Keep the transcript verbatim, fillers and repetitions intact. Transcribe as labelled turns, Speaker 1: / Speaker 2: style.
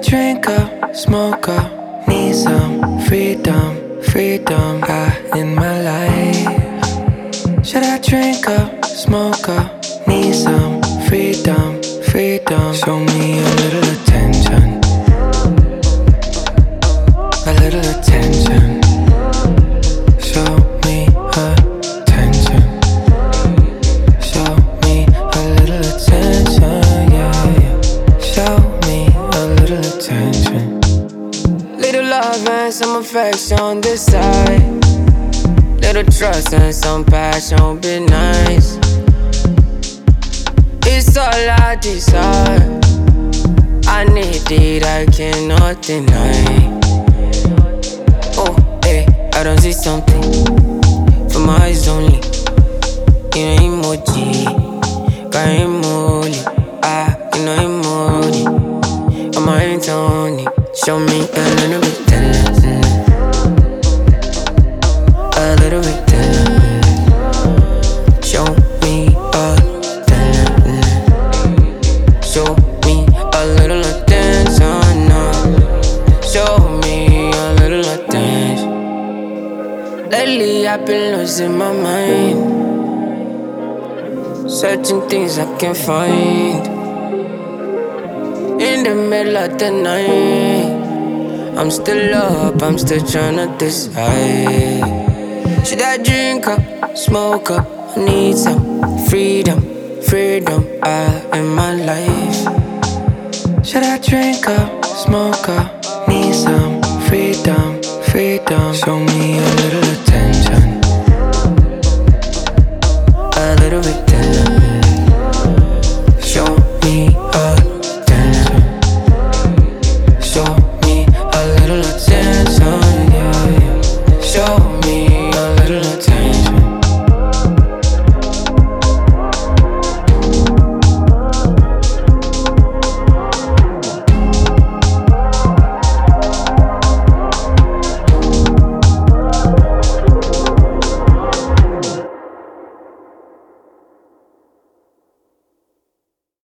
Speaker 1: drink up, smoke up, need some freedom, freedom I in my life? Should I drink up, smoke up, need some freedom, freedom? Show me a little attention, a little attention. Show me attention, show me a little attention, yeah, yeah. Show me a little attention. Little love and some affection on this side, little trust and some passion, be nice. It's all I desire, I need it, I cannot deny. Oh, hey, I don't see something from my eyes only. You know emoji, got emoji, ah, you know emoji. On my hands only, show me a little bit tender, a little bit tender. Show me a tender, show me a little attention, no. Show me a little attention. Lately I've been losing my mind, searching things I can't find. In the middle of the night, I'm still up, I'm still tryna decide. Should I drink up, smoke up, I need some freedom, freedom I in my life. Should I drink up, smoke up, need some freedom, freedom? Show me a little